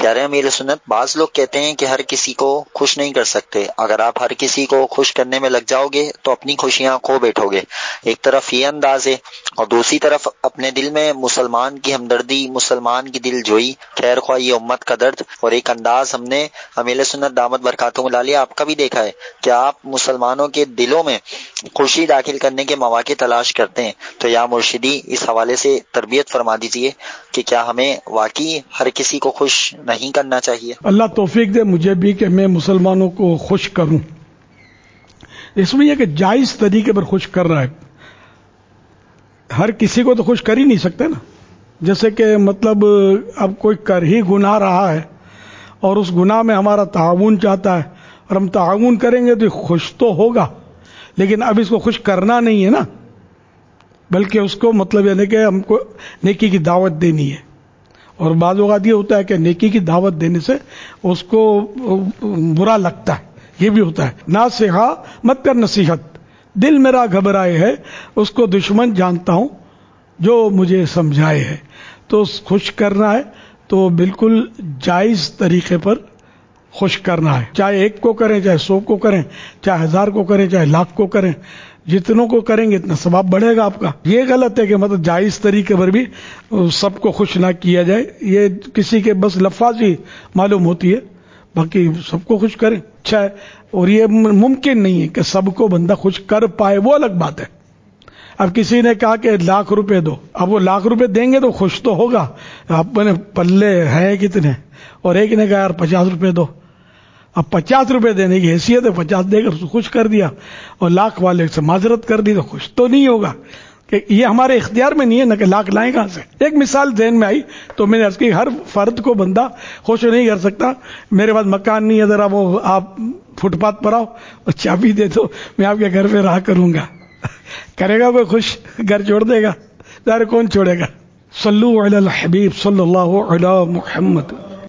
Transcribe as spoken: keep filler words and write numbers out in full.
کہہ رہے ہیں امیر سنت بعض لوگ کہتے ہیں کہ ہر کسی کو خوش نہیں کر سکتے، اگر آپ ہر کسی کو خوش کرنے میں لگ جاؤ گے تو اپنی خوشیاں کھو بیٹھو گے۔ ایک طرف یہ انداز ہے اور دوسری طرف اپنے دل میں مسلمان کی ہمدردی، مسلمان کی دل جوئی، خیر خواہی امت کا درد، اور ایک انداز ہم نے امیل سنت دامت برکاتہم العالیہ آپ کا بھی دیکھا ہے کہ آپ مسلمانوں کے دلوں میں خوشی داخل کرنے کے مواقع تلاش کرتے ہیں۔ تو یا مرشدی اس حوالے سے تربیت فرما دیجئے کہ کیا ہمیں واقعی ہر کسی کو خوش نہیں کرنا چاہیے؟ اللہ توفیق دے مجھے بھی کہ میں مسلمانوں کو خوش کروں۔ اس میں یہ کہ جائز طریقے پر خوش کر رہا ہے، ہر کسی کو تو خوش کر ہی نہیں سکتے نا۔ جیسے کہ مطلب اب کوئی کر ہی گناہ رہا ہے اور اس گناہ میں ہمارا تعاون چاہتا ہے اور ہم تعاون کریں گے تو خوش تو ہوگا، لیکن اب اس کو خوش کرنا نہیں ہے نا، بلکہ اس کو مطلب یہ کہ ہم کو نیکی کی دعوت دینی ہے۔ اور بعض اوقات یہ ہوتا ہے کہ نیکی کی دعوت دینے سے اس کو برا لگتا ہے، یہ بھی ہوتا ہے۔ ناصحہ مت کر نصیحت، دل میرا گھبرائے ہے، اس کو دشمن جانتا ہوں جو مجھے سمجھائے ہے۔ تو خوش کرنا ہے تو بالکل جائز طریقے پر خوش کرنا ہے، چاہے ایک کو کریں، چاہے سو کو کریں، چاہے ہزار کو کریں، چاہے لاکھ کو کریں، جتنوں کو کریں گے اتنا ثواب بڑھے گا آپ کا۔ یہ غلط ہے کہ مطلب جائز طریقے پر بھی سب کو خوش نہ کیا جائے، یہ کسی کے بس لفظ ہی معلوم ہوتی ہے، باقی سب کو خوش کریں اچھا ہے۔ اور یہ ممکن نہیں ہے کہ سب کو بندہ خوش کر پائے، وہ الگ بات ہے۔ اب کسی نے کہا کہ لاکھ روپے دو، اب وہ لاکھ روپے دیں گے تو خوش تو ہوگا، اپنے پلے ہیں کتنے، اور ایک نے کہا یار پچاس روپے دو، اب پچاس روپے دینے کی حیثیت ہے، پچاس دے کر خوش کر دیا اور لاکھ والے سے معذرت کر دی تو خوش تو نہیں ہوگا، کہ یہ ہمارے اختیار میں نہیں ہے نا کہ لاکھ لائیں کہاں سے۔ ایک مثال ذہن میں آئی تو میں نے عرض کی ہر فرد کو بندہ خوش نہیں کر سکتا۔ میرے پاس مکان نہیں ہے، ذرا وہ آپ فٹ پاتھ پر آؤ اور چابی دے دو، میں آپ کے گھر پہ رہا کروں گا، کرے گا کوئی خوش؟ گھر چھوڑ دے گا؟ ظاہر کون چھوڑے گا؟ صلو علی الحبیب صلی اللہ علی محمد۔